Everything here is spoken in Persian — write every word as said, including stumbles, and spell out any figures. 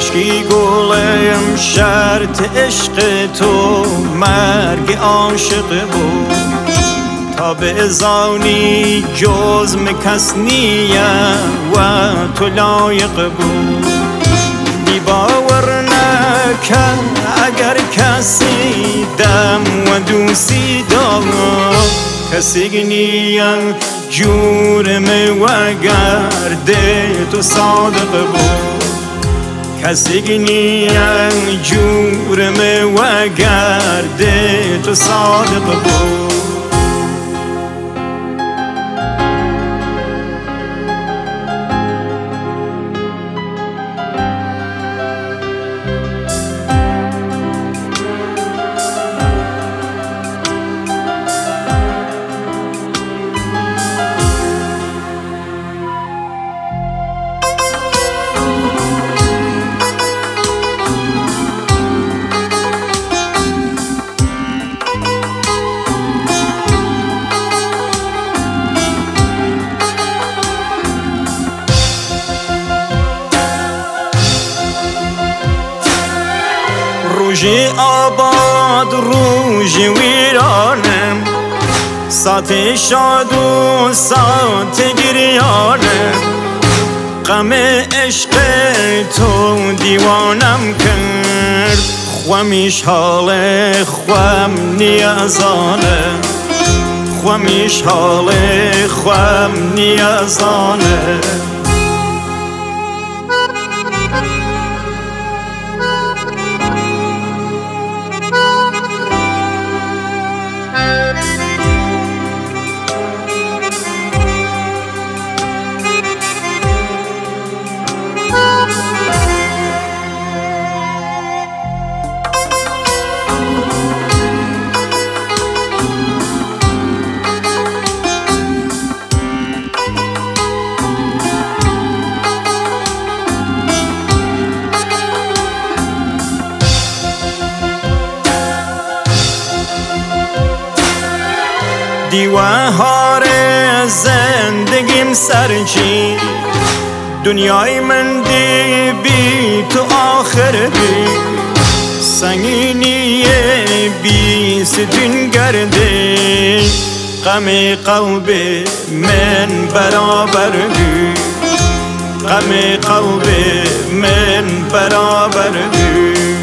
خشکی گلم شرط عشق تو مرگ عاشق بود تا به ازانی جز مکس نیم و تو لایق بود بی باور نکن اگر کسی دم و دوستی دارد کسی نیم جورم و گرد تو صادق بود کسی نیم جورم و گرد تو صادق بود روژ آباد روژ ویرانم ساعت شاد و ساعت گریانم غم عشق تو دیوانم کرد خوامیش حال خوام نیازانه خوامیش حال خوام نیازانه دیوار زندگیم سرچی دنیای من دی بی تو آخر بی سنگینی بی ستون گرده غم قلب من برابر بی غم قلب من برابر بی